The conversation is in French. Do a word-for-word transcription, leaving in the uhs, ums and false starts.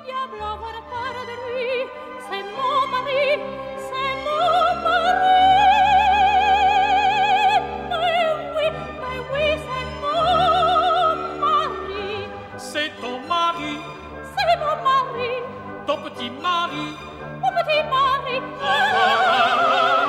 diable avoir peur de lui? C'est mon mari, c'est mon mari. Mais oui, mais oui, c'est mon mari. C'est ton mari, C'est mon mari, ton petit mari. mon petit mari. Ah, ah, ah, ah.